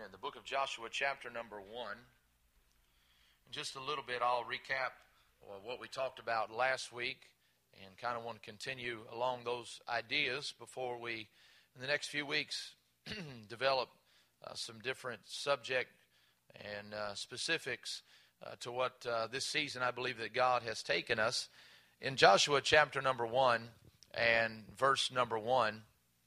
Amen. The book of Joshua, chapter number 1. In just a little bit, I'll recap what we talked about last week and kind of want to continue along those ideas before we, in the next few weeks, develop some different subject and specifics to what this season I believe that God has taken us. In Joshua chapter number 1 and verse number 1,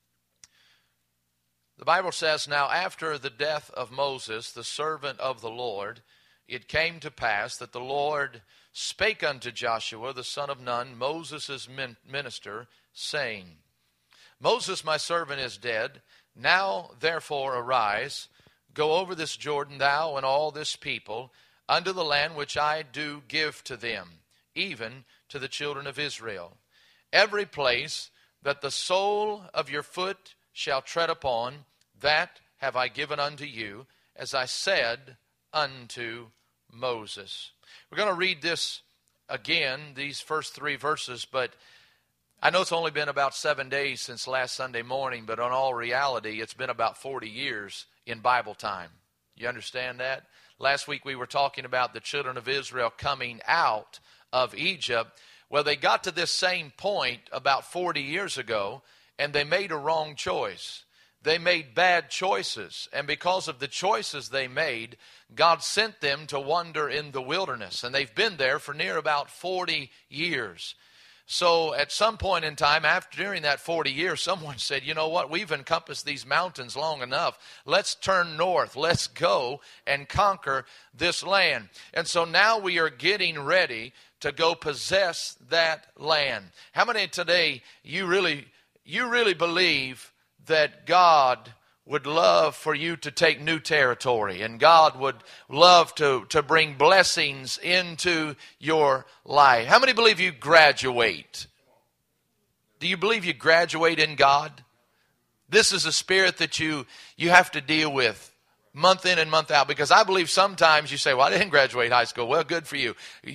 the Bible says, "Now after the death of Moses, the servant of the Lord, it came to pass that the Lord spake unto Joshua, the son of Nun, Moses' minister, saying, Moses my servant is dead. Now therefore arise, go over this Jordan, thou and all this people, unto the land which I do give to them, even to the children of Israel. Every place that the sole of your foot shall tread upon, that have I given unto you, as I said unto Moses." We're going to read this again, these first 3 verses, but I know it's only been about 7 days since last Sunday morning, but in all reality, it's been about 40 years in Bible time. You understand that? Last week we were talking about the children of Israel coming out of Egypt. Well, they got to this same point about 40 years ago, and they made a wrong choice. They made bad choices, and because of the choices they made, God sent them to wander in the wilderness, and they've been there for near about 40 years. So at some point in time, during that 40 years, someone said, you know what, we've encompassed these mountains long enough. Let's turn north. Let's go and conquer this land. And so now we are getting ready to go possess that land. How many today, you really believe that God would love for you to take new territory, and God would love to bring blessings into your life? How many believe you graduate? Do you believe you graduate in God? This is a spirit that you have to deal with month in and month out, because I believe sometimes you say, well, I didn't graduate high school. Well, good for you.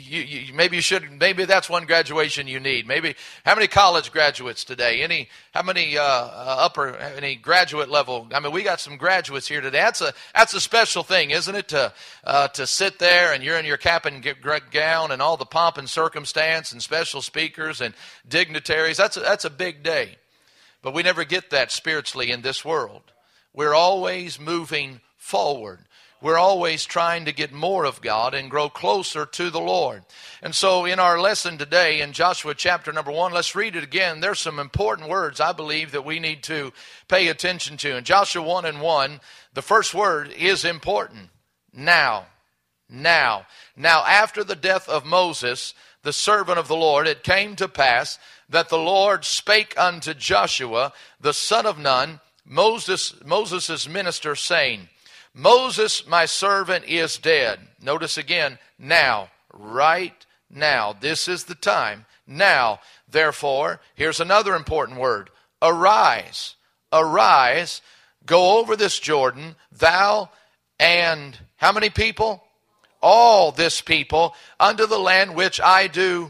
Maybe that's one graduation you need. Maybe, how many college graduates today? How many any graduate level? I mean, we got some graduates here today. That's a special thing, isn't it? To sit there and you're in your cap and gown and all the pomp and circumstance and special speakers and dignitaries. That's a big day. But we never get that spiritually in this world. We're always moving forward. We're always trying to get more of God and grow closer to the Lord. And so in our lesson today in Joshua chapter number 1, let's read it again. There's some important words I believe that we need to pay attention to. In Joshua 1 and 1, the first word is important. Now. Now after the death of Moses, the servant of the Lord, it came to pass that the Lord spake unto Joshua, the son of Nun, Moses' minister, saying, Moses, my servant, is dead. Notice again, now, right now. This is the time. Now, therefore, here's another important word. Arise. Arise, go over this Jordan, thou and how many people? All this people, unto the land which I do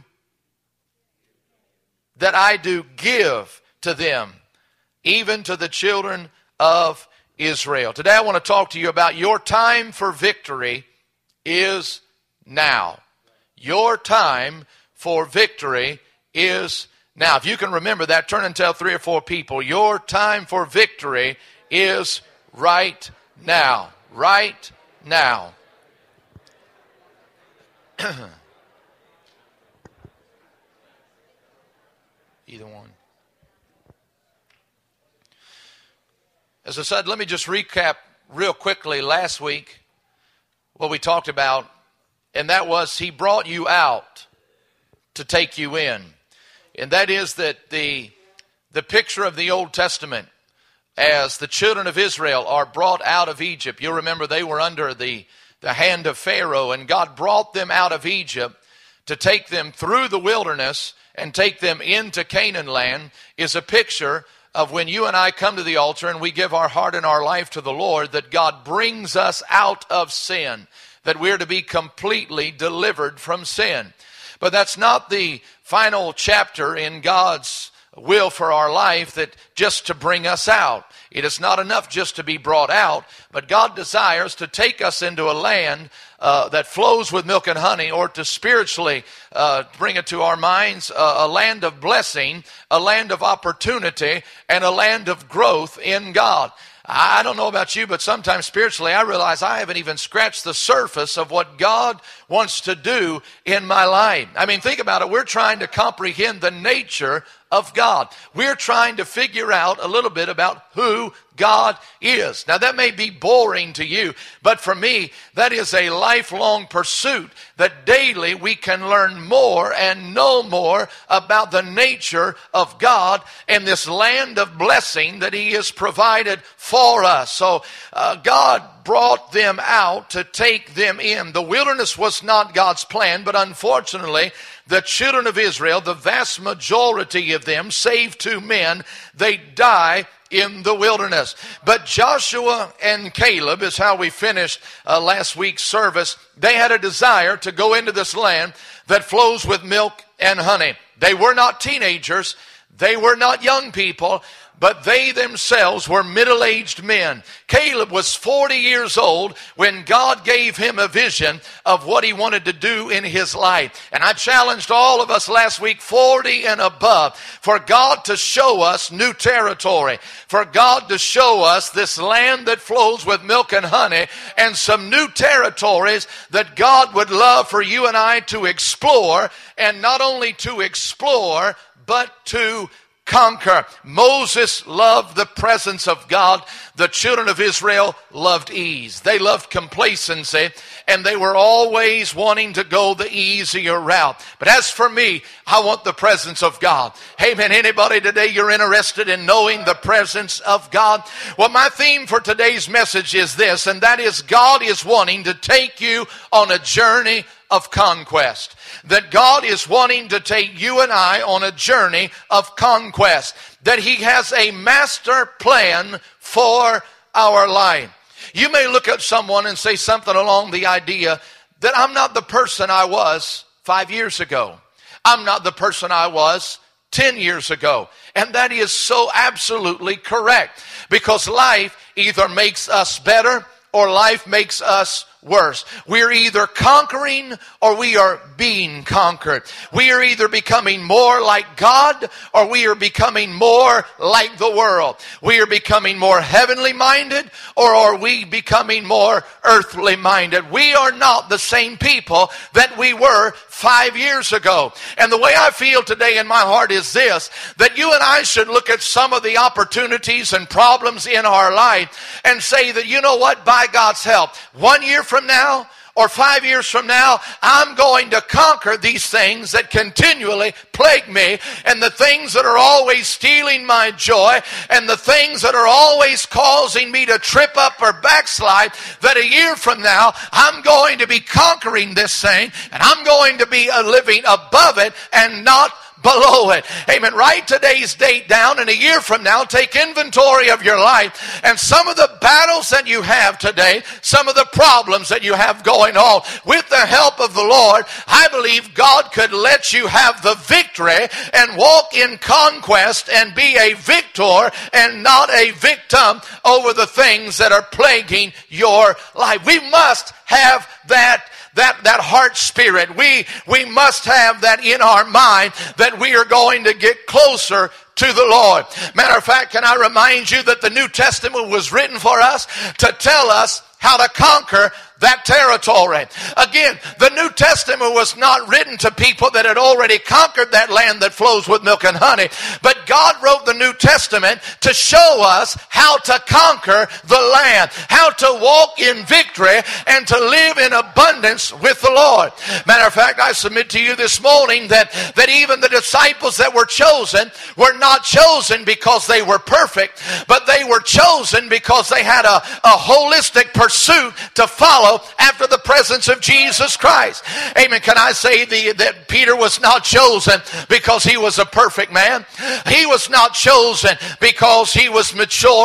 give to them, even to the children of Israel. Today I want to talk to you about your time for victory is now. Your time for victory is now. If you can remember that, turn and tell 3 or 4 people, your time for victory is right now. Right now. Either one. As I said, let me just recap real quickly last week what we talked about, and that was He brought you out to take you in. And that is that the picture of the Old Testament as the children of Israel are brought out of Egypt. You'll remember they were under the hand of Pharaoh, and God brought them out of Egypt to take them through the wilderness and take them into Canaan land, is a picture of when you and I come to the altar and we give our heart and our life to the Lord, that God brings us out of sin, that we're to be completely delivered from sin. But that's not the final chapter in God's will for our life that just to bring us out. It is not enough just to be brought out, but God desires to take us into a land that flows with milk and honey, or to spiritually bring it to our minds, a land of blessing, a land of opportunity, and a land of growth in God. I don't know about you, but sometimes spiritually I realize I haven't even scratched the surface of what God wants to do in my life. I mean, think about it. We're trying to comprehend the nature of God. We're trying to figure out a little bit about who God is. Now, that may be boring to you, but for me, that is a lifelong pursuit, that daily we can learn more and know more about the nature of God and this land of blessing that He has provided for us. So God brought them out to take them in. The wilderness was not God's plan, but unfortunately, the children of Israel, the vast majority of them, save 2 men, they die in the wilderness. But Joshua and Caleb, is how we finished last week's service, they had a desire to go into this land that flows with milk and honey. They were not teenagers. They were not young people, but they themselves were middle-aged men. Caleb was 40 years old when God gave him a vision of what he wanted to do in his life. And I challenged all of us last week, 40 and above, for God to show us new territory, for God to show us this land that flows with milk and honey, and some new territories that God would love for you and I to explore, and not only to explore, but to conquer. Moses loved the presence of God. The children of Israel loved ease. They loved complacency, and they were always wanting to go the easier route. But as for me, I want the presence of God. Amen. Anybody today, you're interested in knowing the presence of God? Well, my theme for today's message is this, and that is God is wanting to take you on a journey of conquest. That God is wanting to take you and I on a journey of conquest. That He has a master plan for our life. You may look at someone and say something along the idea that I'm not the person I was 5 years ago. I'm not the person I was 10 years ago. And that is so absolutely correct. Because life either makes us better or life makes us worse. We're either conquering or we are being conquered. We are either becoming more like God or we are becoming more like the world. We are becoming more heavenly minded or are we becoming more earthly minded? We are not the same people that we were 5 years ago. And the way I feel today in my heart is this, that you and I should look at some of the opportunities and problems in our life and say that, you know what, by God's help, 1 year from now or 5 years from now, I'm going to conquer these things that continually plague me, and the things that are always stealing my joy, and the things that are always causing me to trip up or backslide, that a year from now, I'm going to be conquering this thing, and I'm going to be living above it and not below it. Amen. Write today's date down, and a year from now, take inventory of your life and some of the battles that you have today, some of the problems that you have going on. With the help of the Lord, I believe God could let you have the victory and walk in conquest and be a victor and not a victim over the things that are plaguing your life. We must have that heart spirit. We must have that in our mind, that we are going to get closer to the Lord. Matter of fact, can I remind you that the New Testament was written for us to tell us how to conquer that territory. Again, the New Testament was not written to people that had already conquered that land that flows with milk and honey, but God wrote the New Testament to show us how to conquer the land, how to walk in victory and to live in abundance with the Lord. Matter of fact, I submit to you this morning that even the disciples that were chosen were not chosen because they were perfect, but they were chosen because they had a holistic pursuit to follow after the presence of Jesus Christ. Amen. Can I say that Peter was not chosen because he was a perfect man? He was not chosen because he was mature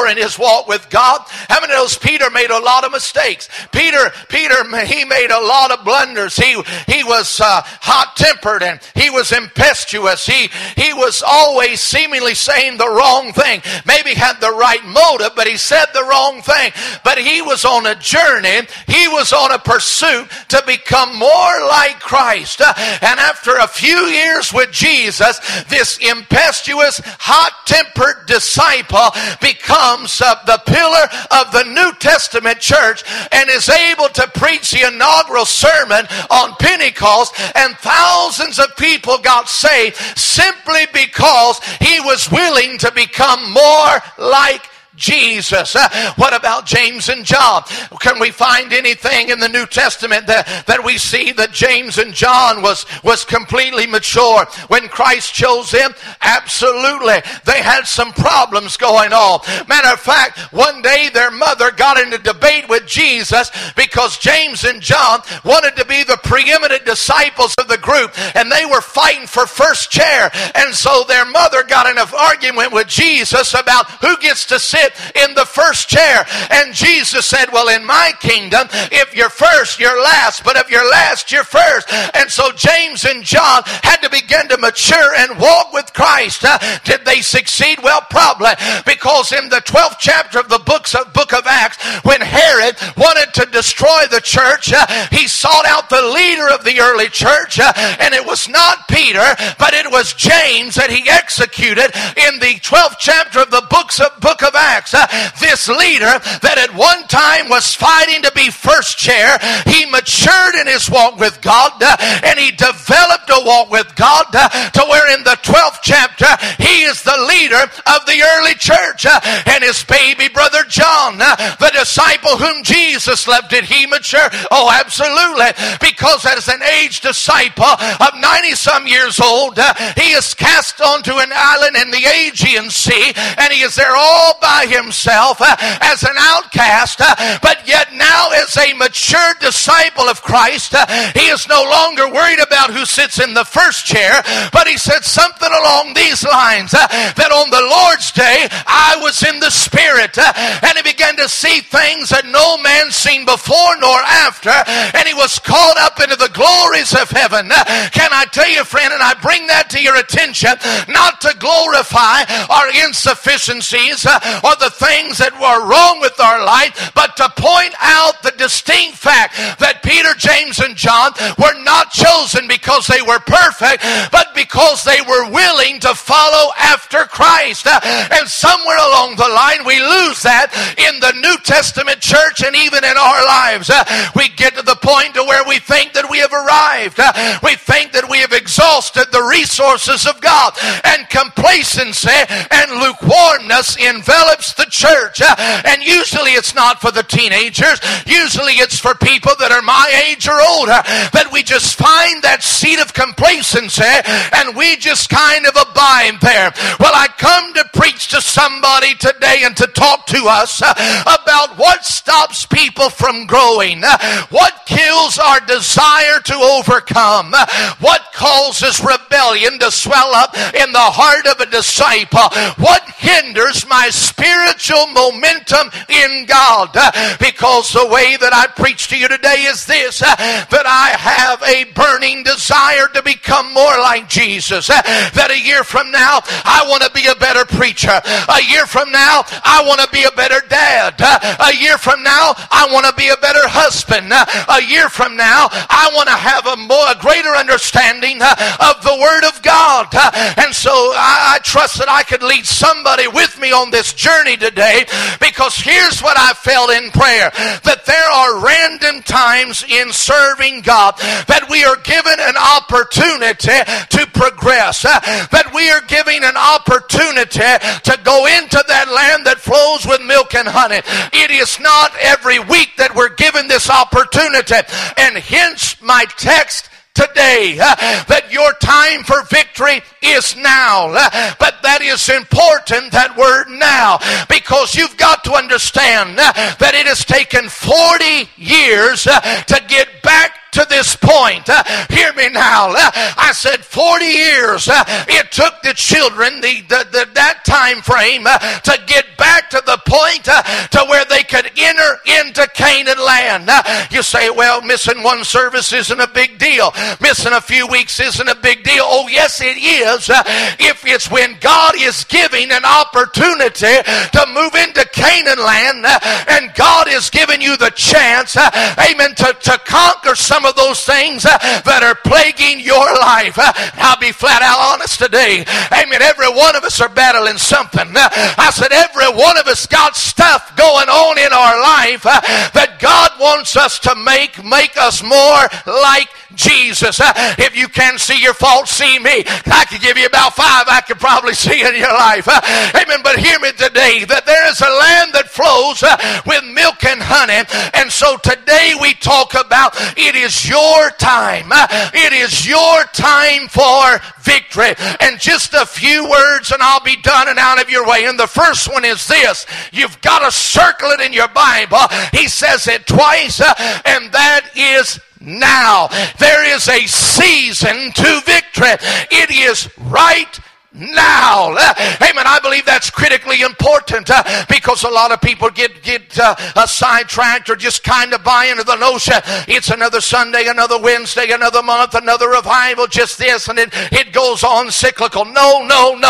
in his walk with God. How many knows Peter made a lot of mistakes? Peter, he made a lot of blunders. He was hot-tempered and he was impetuous. He was always seemingly saying the wrong thing. Maybe had the right motive, but he said the wrong thing. But he was on a journey. He was on a pursuit to become more like Christ. And after a few years with Jesus, this impetuous, hot-tempered disciple becomes the pillar of the New Testament church and is able to preach the inaugural sermon on Pentecost, and thousands of people got saved simply because he was willing to become more like Jesus. What about James and John? Can we find anything in the New Testament that we see that James and John was completely mature when Christ chose them? Absolutely. They had some problems going on. Matter of fact, one day their mother got in a debate with Jesus because James and John wanted to be the preeminent disciples of the group, and they were fighting for first chair. And so their mother got in an argument with Jesus about who gets to sit in the first chair. And Jesus said, well, in my kingdom, if you're first, you're last. But if you're last, you're first. And so James and John had to begin to mature and walk with Christ. Did they succeed? Well, probably. Because in the 12th chapter of the book of Acts, when Herod wanted to destroy the church, he sought out the leader of the early church. And it was not Peter, but it was James that he executed in the 12th chapter of the book of Acts. This leader that at one time was fighting to be first chair, he matured in his walk with God, and he developed a walk with God to where in the 12th chapter he is the leader of the early church. And his baby brother John, the disciple whom Jesus loved, did he mature? Oh, absolutely. Because as an aged disciple of 90-some years old, he is cast onto an island in the Aegean Sea, and he is there all by himself as an outcast, but yet now as a mature disciple of Christ, he is no longer worried about who sits in the first chair, but he said something along these lines, that on the Lord's day I was in the Spirit, and he began to see things that no man seen before nor after, and he was caught up into the glories of heaven. Can I tell you, friend, and I bring that to your attention, not to glorify our insufficiencies or the things that were wrong with our life, but to point out the distinct fact that Peter, James, and John were not chosen because they were perfect, but because they were willing to follow after Christ. And somewhere along the line we lose that in the New Testament church, and even in our lives. We get to the point to where we think that we have arrived. We think that we have exhausted the resources of God, and complacency and lukewarmness envelops the church. And usually it's not for the teenagers. Usually it's for people that are my age or older, that we just find that seat of complacency and we just kind of abide there. Well, I come to preach to somebody today and to talk to us about what stops people from growing, what kills our desire to overcome, what causes rebellion to swell up in the heart of a disciple, what hinders my spiritual momentum in God. Because the way that I preach to you today is this, that I have a burning desire to become more like Jesus. That a year from now I want to be a better preacher. A year from now I want to be a better dad. A year from now I want to be a better husband. A year from now I want to have a greater understanding of the Word of God. And so I trust that I could lead somebody with me on this journey today, because here's what I felt in prayer, that there are random times in serving God that we are given an opportunity to progress, that we are given an opportunity to go into that land that flows with milk and honey. It is not every week that we're given this opportunity, and hence my text today, that your time for victory is now. But that is important, that word now, because you've got to understand that it has taken 40 years to get back to this point. Hear me now. I said 40 years it took the children that time frame to get back to the point to where they could enter into Canaan land. You say, well, missing one service isn't a big deal. Missing a few weeks isn't a big deal. Oh, yes, it is. If it's when God is giving an opportunity to move into Canaan land and God is giving you the chance, amen, to conquer some of those things that are plaguing your life. I'll be flat out honest today. Amen. Every one of us are battling something. I said every one of us got stuff going on in our life that God wants us to make us more like Jesus. If you can't see your faults, see me. I could give you about 5 I could probably see in your life. Amen. But hear me today, that there is a land that flows with milk and honey. And so today we talk about it is your time. It is your time for victory. And just a few words and I'll be done and out of your way. And the first one is this. You've got to circle it in your Bible. He says it twice, and that is now. There is a season to victory. It is right now. Amen. I believe that's critically important because a lot of people get sidetracked or just kind of buy into the notion it's another Sunday, another Wednesday, another month, another revival, just this, and it goes on cyclical. No,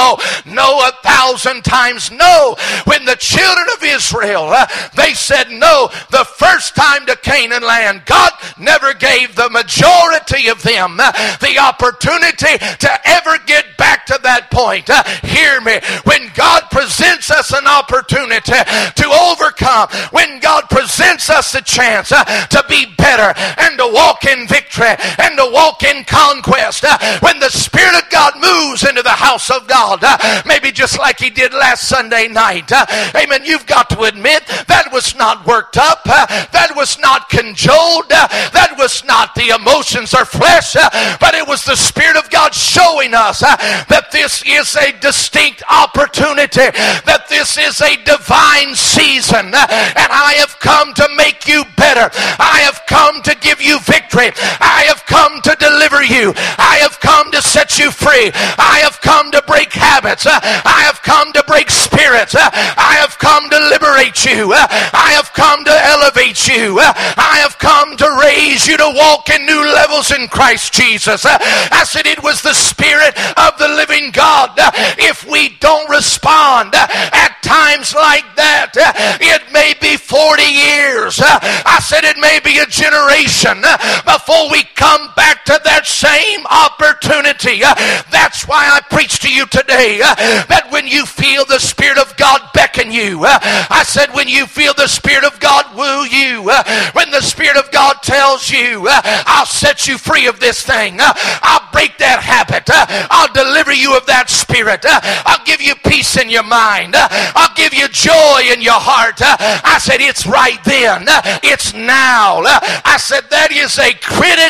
1,000 times no. When the children of Israel they said no the first time to Canaan land, God never gave the majority of them the opportunity to ever get back to that point. Hear me. When God presents us an opportunity to overcome, when God presents us a chance to be better and to walk in victory and to walk in conquest, when the Spirit of God moves into the house of God, maybe just like He did last Sunday night, amen, you've got to admit that was not worked up, that was not cajoled, that was not the emotions or flesh, but it was the Spirit of God showing us that this is a distinct opportunity, that this is a divine season, and I have come to make you better. I have come to give you victory. I have come to deliver you. I have come to set you free. I have come to break habits. I have come to break spirits. I have come to liberate you. I have come to elevate you. I have come to raise you to walk in new levels in Christ Jesus. I said it was the Spirit of the living God. If we don't respond at times like that, it may be 40 years. I said it may be a generation before we come back to that same opportunity. That's why I preach to you today that when you feel the Spirit of God beckon you, I said when you feel the Spirit of God woo you, when the Spirit of God tells you, I'll set you free of this thing, I'll break that habit, I'll deliver you of that spirit, I'll give you peace in your mind, I'll give you joy in your heart. I said it's right then, it's now. I said that is a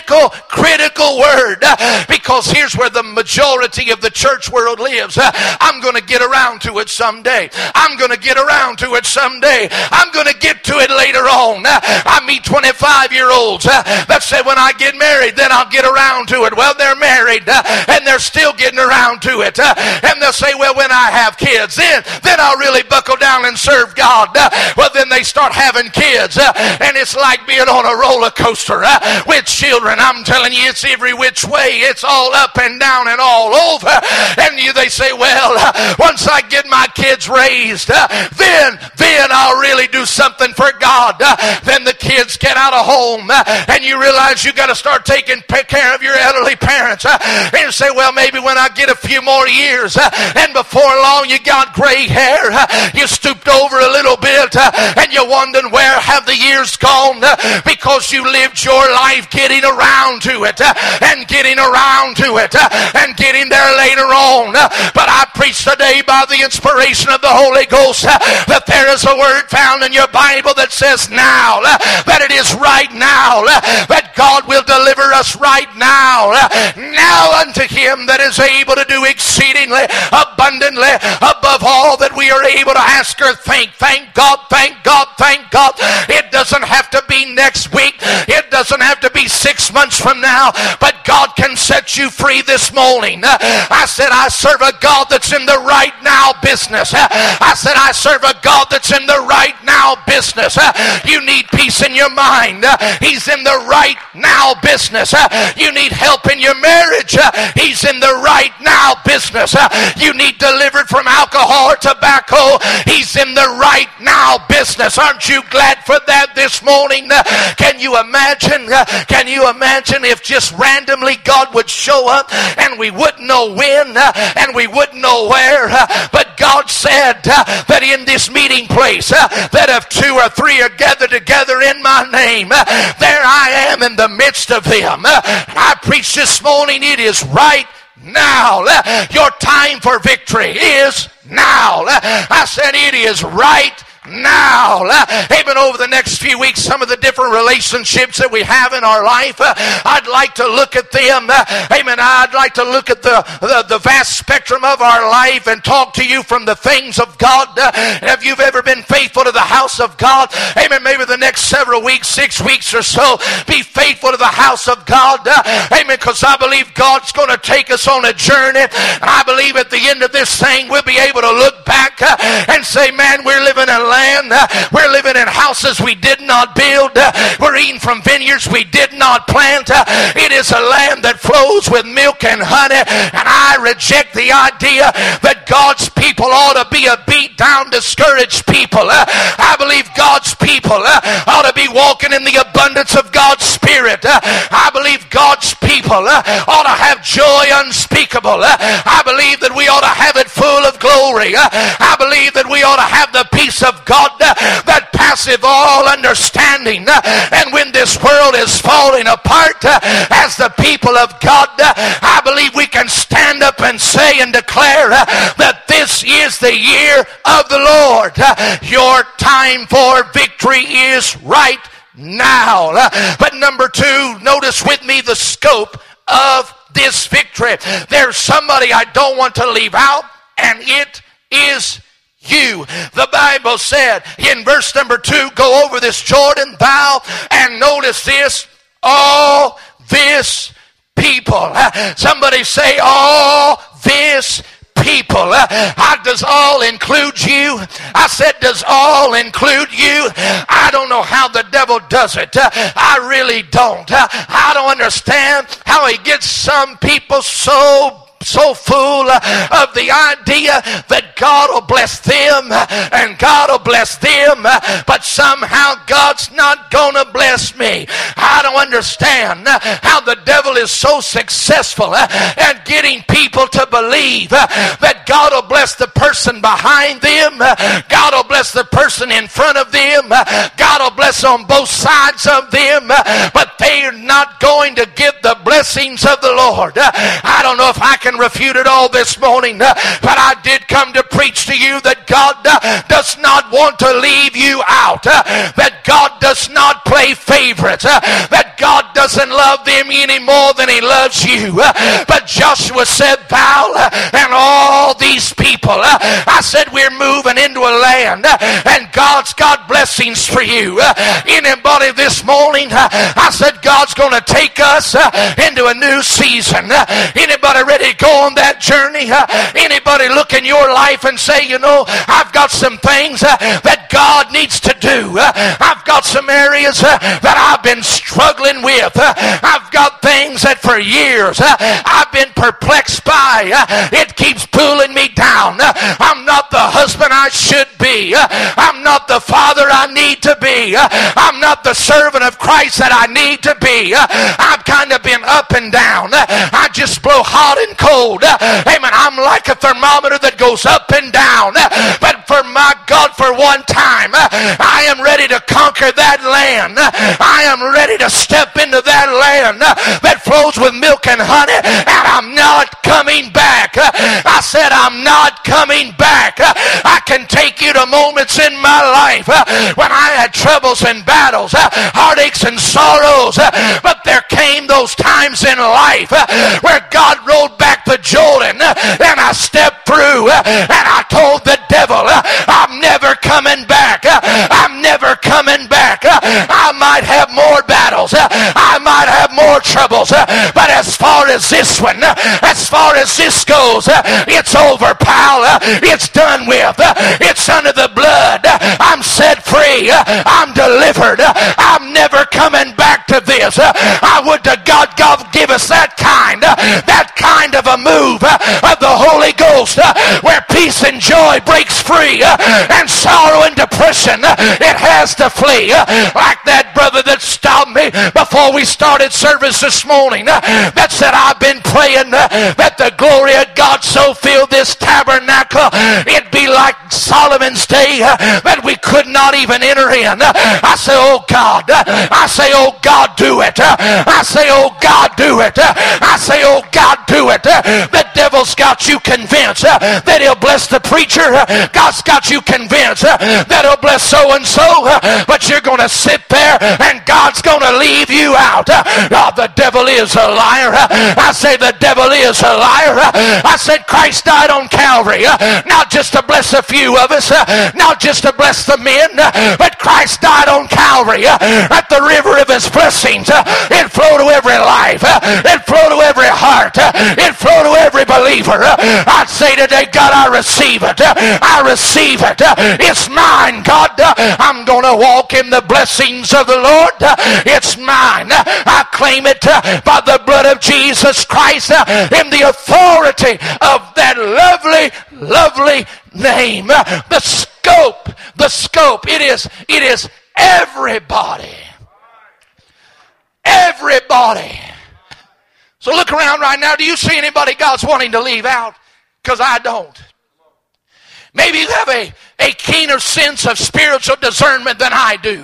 critical word, because here's where the majority of the church world lives. I'm going to get around to it someday. I'm going to get around to it someday. I'm going to get to it later on. I meet 25-year-olds that say when I get married then I'll get around to it. Well, they're married and they're still getting around to it, and they'll say, well, when I have kids then I'll really buckle down and serve God. Well, then they start having kids and it's like being on a roller coaster with children. I'm telling you, it's every which way. It's all up and down and all over. And they say, well, once I get my kids raised, then I'll really do something for God. Then the kids get out of home and you realize you got to start taking care of your elderly parents. And you say, well, maybe when I get a few more years, and before long you got gray hair, you stooped over a little bit, and you're wondering where have the years gone, because you lived your life getting around to it, and getting around to it, and getting there later on. But I preach today by the inspiration of the Holy Ghost that there is a word found in your Bible that says now, that it is right now, that God will deliver us right now. Now unto Him that is able to do exceedingly abundantly above all that we are able to ask or think. Thank God, thank God, thank God. It doesn't have have to be next week. It doesn't have to be 6 months from now. But God can set you free this morning. I said, I serve a God that's in the right now business. I said, I serve a God that's in the right now business. You need peace in your mind. He's in the right now business. You need help in your marriage. He's in the right now business. You need delivered from alcohol or tobacco. He's in the right now business. Aren't you glad for that this morning? Can you imagine? Can you imagine if just randomly God would show up and we wouldn't know when and we wouldn't know where? But God said that in this meeting place, that if 2 or 3 are gathered together in my name, there I am in the midst of them. I preach this morning, it is right now. Your time for victory is now. I said it is right now. Amen. Over the next few weeks, some of the different relationships that we have in our life, I'd like to look at them. Amen. I'd like to look at the vast spectrum of our life and talk to you from the things of God. If you've ever been faithful to the house of God, amen, maybe the next several weeks, 6 weeks or so, be faithful to the house of God. Amen. Because I believe God's going to take us on a journey. And I believe at the end of this thing, we'll be able to look back and say, man, we're living in land. We're living in houses we did not build. We're eating from vineyards we did not plant. It is a land that flows with milk and honey. And I reject the idea that God's people ought to be a beat down, discouraged people. I believe God's people ought to be walking in the abundance of God's Spirit. I believe God's people ought to have joy unspeakable. I believe that we ought to have it full of glory. I believe that we ought to have the peace of God that passeth all understanding. And when this world is falling apart, as the people of God, I believe we can stand up and say and declare that this is the year of the Lord. Your time for victory is right now. But number 2, notice with me the scope of this victory. There's somebody I don't want to leave out, and it is you. The Bible said in verse number 2, go over this Jordan, thou, and notice this, all this people. Somebody say, all this people. Does all include you? I said, does all include you? I don't know how the devil does it. I really don't. I don't understand how he gets some people so full of the idea that God will bless them and God will bless them, but somehow God's not gonna bless me. I don't understand how the devil is so successful at getting people to believe that God will bless the person behind them, God will bless the person in front of them, God will bless on both sides of them, but they are not going to get the blessings of the Lord. I don't know if I can refute it all this morning, but I did come to preach to you that God does not want to leave you out, that God does not play favorites, that God doesn't love them any more than he loves you. But Joshua said, thou and all these people, I said, we're moving into a land and God's got blessings for you. Anybody this morning, I said, God's going to take us into a new season. Anybody ready to go on that journey? Anybody look in your life and say, you know, I've got some things that God needs to do. I've got some areas that I've been struggling with. I've got things that for years I've been perplexed by. It keeps pulling me down. I'm not the husband I should be. I'm not the father I need to be. I'm not the servant of Christ that I need to be. I've kind of been up and down. I just blow hot and cold. Amen. I'm like a thermometer that goes up and down. But for my God, for one time, I am ready to conquer that land. I am ready to step into that land that flows with milk and honey, and I'm not coming back. I said, I'm not coming back. I can take you to moments in my life when I had troubles and battles, heartaches and sorrows, but there came those times in life where God rolled back the Jordan and I stepped through and I told the devil, I'm never coming back. I'm never coming back. I I might have more battles. I might have more troubles. But as far as this one, as far as this goes, it's over, pal. It's done with. It's under the blood. I'm set free. I'm delivered. I'm never coming back to this. I would to God give us that kind of a move of the Holy Ghost where peace and joy breaks free and sorrow and depression, it has to flee. Like that brother that stopped me before we started service this morning that said, I've been praying that the glory of God so filled this tabernacle it'd be like Solomon's day that we could not even enter in. I say, oh God. I say, oh God, do it. I say, oh God, do it. I say, oh God, do it. The devil's got you convinced that he'll bless the preacher. God's got you convinced that he'll bless so and so, but you're going to sit there and God's going to leave you out. Oh, the devil is a liar. I say the devil is a liar. I said Christ died on Calvary, not just to bless a few of us, not just to bless the men, but Christ died on Calvary at the river of his blessings. It flowed to every life. It flowed to every heart. It flowed to every believer. I say today, God, I receive it. I receive it. It's mine, God. I'm going to walk in the blessings of the Lord. It's mine. I claim it by the blood of Jesus Christ in the authority of that lovely, lovely name. The scope. It is everybody. Everybody. So look around right now. Do you see anybody God's wanting to leave out? Because I don't. Maybe you have a keener sense of spiritual discernment than I do.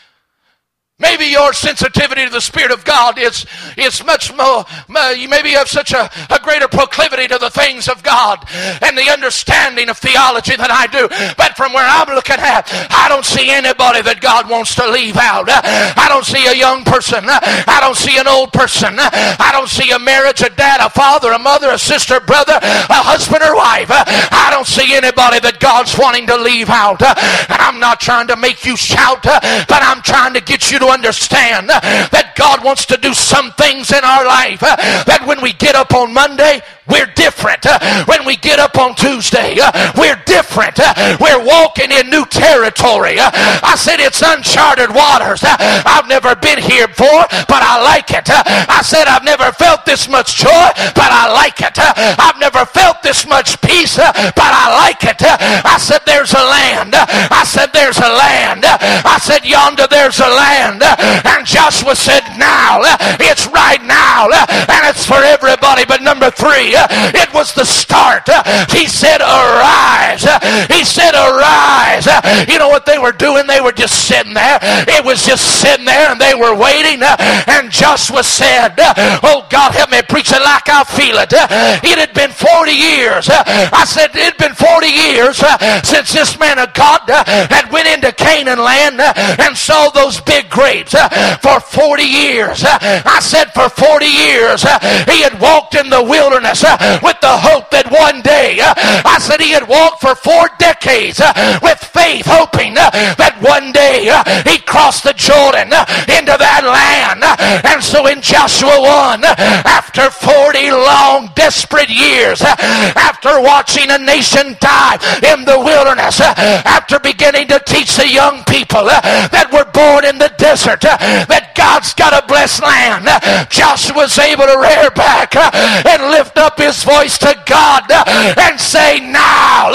Maybe your sensitivity to the Spirit of God is much more, maybe you have such a greater proclivity to the things of God and the understanding of theology than I do. But from where I'm looking at, I don't see anybody that God wants to leave out. I don't see a young person. I don't see an old person. I don't see a marriage, a dad, a father, a mother, a sister, brother, a husband or wife. I don't see anybody that God's wanting to leave out. And I'm not trying to make you shout, but I'm trying to get you to understand that God wants to do some things in our life that when we get up on Monday, we're different. When we get up on Tuesday, we're different. We're walking in new territory. I said it's uncharted waters. I've never been here before, but I like it. I said I've never felt this much joy, but I like it. I've never felt this much peace, but I like it. I said there's a land. I said there's a land. I said yonder there's a land. And Joshua said now. It's right now. And it's for everybody. But number 3, it was the start. He said arise. He said arise. You know what they were doing? They were just sitting there. It was just sitting there and they were waiting. And Joshua said, oh God, help me preach it like I feel it. It had been 40 years. I said it had been 40 years since this man of God had went into Canaan land and saw those big grapes. For 40 years. I said for 40 years he had walked in the wilderness with the hope that one day, I said he had walked for 4 decades with faith, hoping that one day he'd cross the Jordan into that land. And so in Joshua 1, after 40 long, desperate years, after watching a nation die in the wilderness, after beginning to teach the young people that were born in the desert that God's got a blessed land, Joshua's able to rear back and lift up his voice to God and say, now,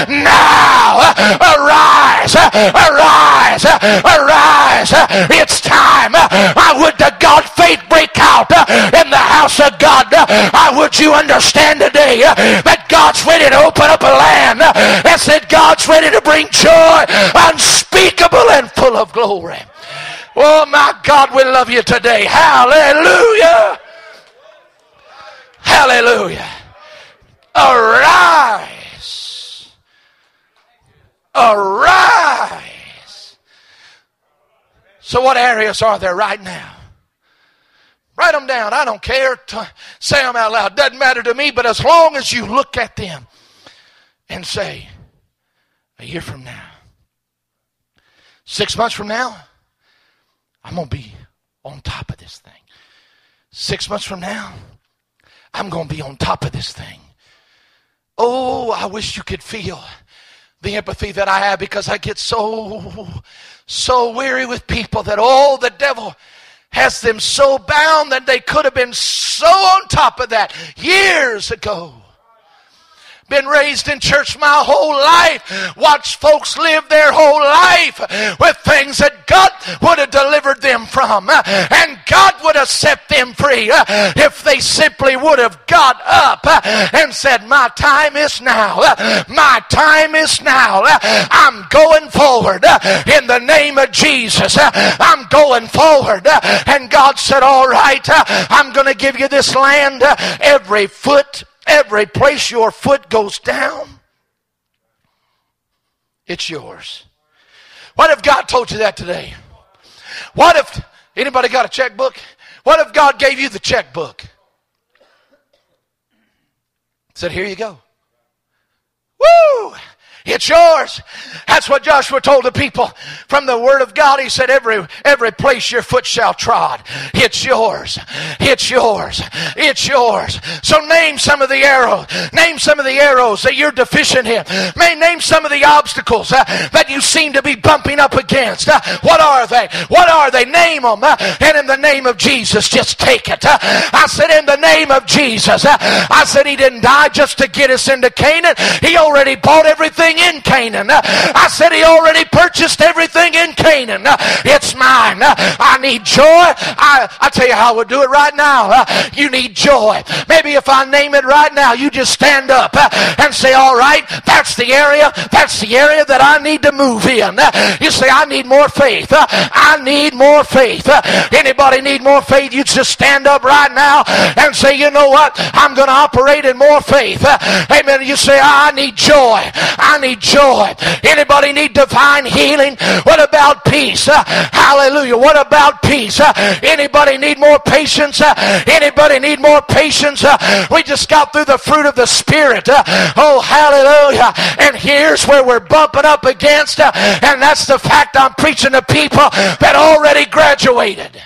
arise, arise, arise. It's time. I would to God faith break out in the house of God. I would you understand today that God's ready to open up a land and said God's ready to bring joy unspeakable and full of glory. Oh my God, we love you today. Hallelujah. Hallelujah. Arise. Arise. So what areas are there right now? Write them down. I don't care. Say them out loud. Doesn't matter to me, but as long as you look at them and say, a year from now, 6 months from now, I'm going to be on top of this thing. 6 months from now, I'm going to be on top of this thing. Oh, I wish you could feel the empathy that I have, because I get so weary with people that, oh, the devil has them so bound that they could have been so on top of that years ago. Been raised in church my whole life. Watched folks live their whole life with things that God would have delivered them from. And God would have set them free if they simply would have got up and said, my time is now. My time is now. I'm going forward in the name of Jesus. I'm going forward. And God said, all right, I'm going to give you this land. Every place your foot goes down, it's yours. What if God told you that today? What if, anybody got a checkbook? What if God gave you the checkbook? Said, here you go. Woo! It's yours. That's what Joshua told the people from the word of God. He said, every place your foot shall trod, it's yours. It's yours. It's yours. So name some of the arrows. Name some of the arrows that you're deficient in. Name some of the obstacles that you seem to be bumping up against. What are they? What are they? Name them. And in the name of Jesus, just take it. I said, in the name of Jesus. I said, he didn't die just to get us into Canaan. He already bought everything in Canaan. I said, he already purchased everything in Canaan. It's mine. I need joy. I tell you how I would do it right now. You need joy. Maybe if I name it right now, you just stand up and say, all right, that's the area that I need to move in. You say, I need more faith. I need more faith. Anybody need more faith? You just stand up right now and say, you know what? I'm going to operate in more faith. Amen. You say, I need joy. I need joy. Anybody need divine healing? What about peace? Hallelujah. What about peace? Anybody need more patience? Anybody need more patience? We just got through the fruit of the Spirit. Oh, hallelujah. And here's where we're bumping up against, and that's the fact I'm preaching to people that already graduated.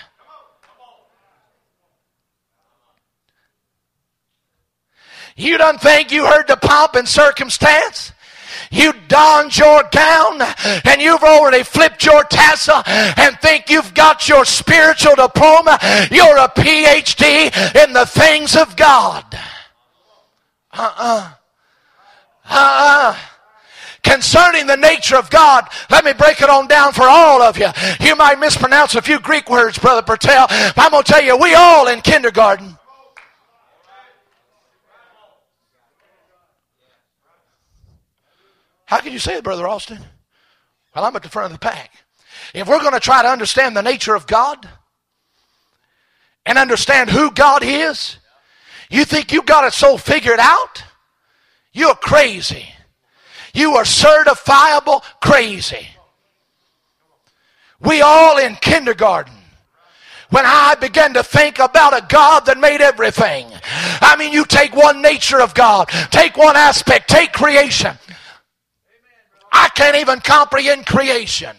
You don't think you heard the pomp and circumstance? You donned your gown and you've already flipped your tassel and think you've got your spiritual diploma. You're a PhD in the things of God. Concerning the nature of God, let me break it on down for all of you. You might mispronounce a few Greek words, Brother Pertell, but I'm going to tell you, we all in kindergarten. How can you say it, Brother Austin? Well, I'm at the front of the pack. If we're going to try to understand the nature of God and understand who God is, you think you got it so figured out? You're crazy. You are certifiable crazy. We all in kindergarten. When I began to think about a God that made everything. I mean, you take one nature of God, take one aspect, take creation. I can't even comprehend creation.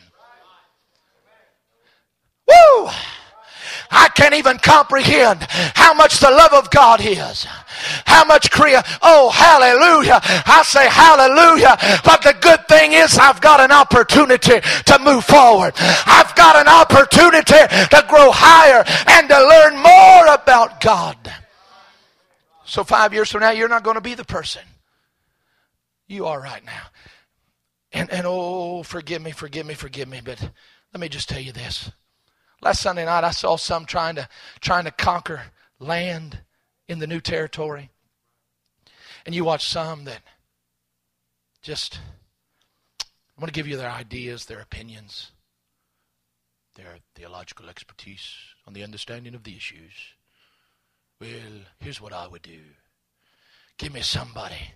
Woo! I can't even comprehend how much the love of God is. How much oh, hallelujah. I say hallelujah. But the good thing is I've got an opportunity to move forward. I've got an opportunity to grow higher and to learn more about God. So 5 years from now, you're not going to be the person you are right now. And oh, forgive me, but let me just tell you this. Last Sunday night, I saw some trying to conquer land in the new territory. And you watch some that just want to give you their ideas, their opinions, their theological expertise on the understanding of the issues. Well, here's what I would do. Give me somebody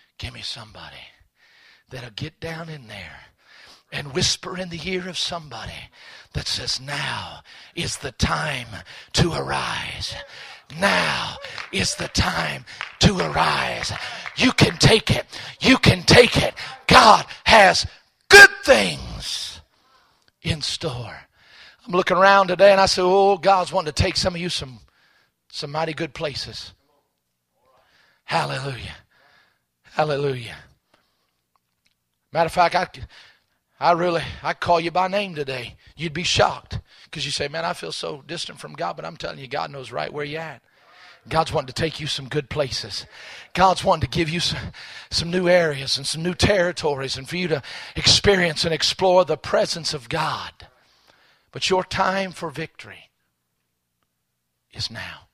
that'll get down in there and whisper in the ear of somebody that says, now is the time to arise. Now is the time to arise. You can take it. You can take it. God has good things in store. I'm looking around today and I say, oh, God's wanting to take some of you some mighty good places. Hallelujah. Hallelujah. Matter of fact, I'd call you by name today. You'd be shocked because you say, man, I feel so distant from God, but I'm telling you, God knows right where you're at. God's wanting to take you some good places. God's wanting to give you some new areas and some new territories and for you to experience and explore the presence of God. But your time for victory is now.